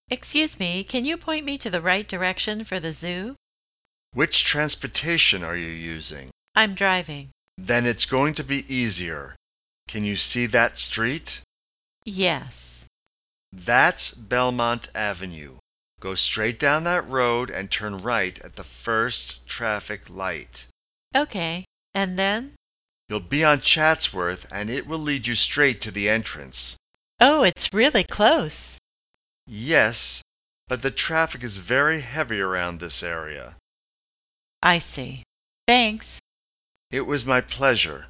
Excuse me, can you point me to the right direction for the zoo? Which transportation are you using? I'm driving. Then it's going to be easier. Can you see that street? Yes. That's Belmont Avenue. Go straight down that road and turn right at the first traffic light. Okay. And then? You'll be on Chatsworth and it will lead you straight to the entrance. Oh, it's really close. Yes, but the traffic is very heavy around this area. I see. Thanks. It was my pleasure.